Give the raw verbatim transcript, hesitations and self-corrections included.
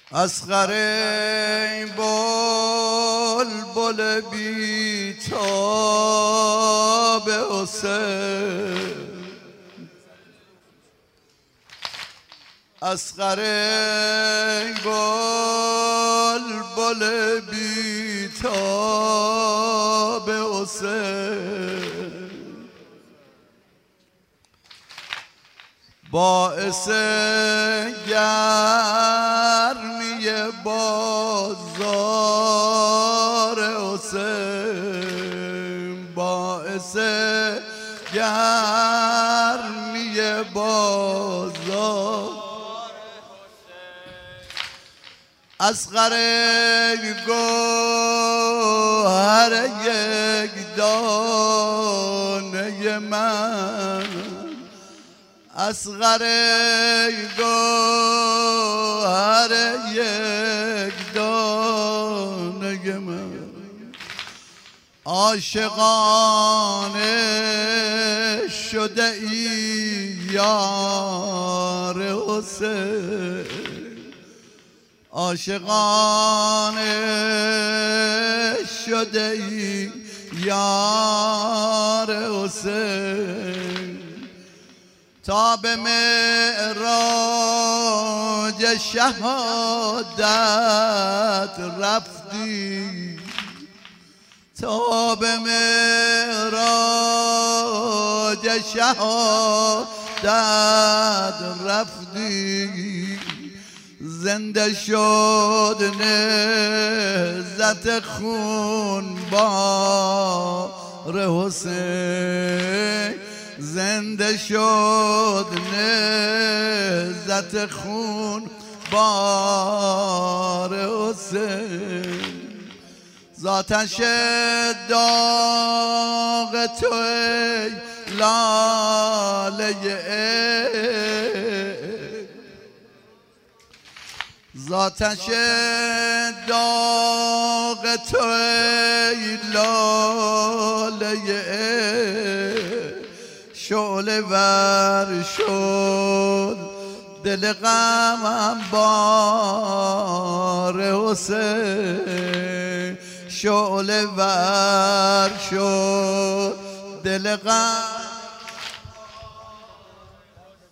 اصغر بلبل بیتاب حسین، اصغر بلبل بیتاب حسین، باعث گرمی بازار حسین، باعث گرمی بازار اصغر گوهر یک دانه من، اصغر گوهر یک دانه من، عاشقانه شده ای یار حسین، عاشقانه شده ای یار حسین، تا به معراج شهادت رفتی، تا به معراج شهادت رفتی، زنده شد نهضت خون بار حسین، زنده شد نهضت خون بار حسین، ذاتش داغ تو ای لاله عشق، ذاتش داغ تو ای لاله عشق، شعله ور شد دل غمم بار حسین، شعله ور شد دل غم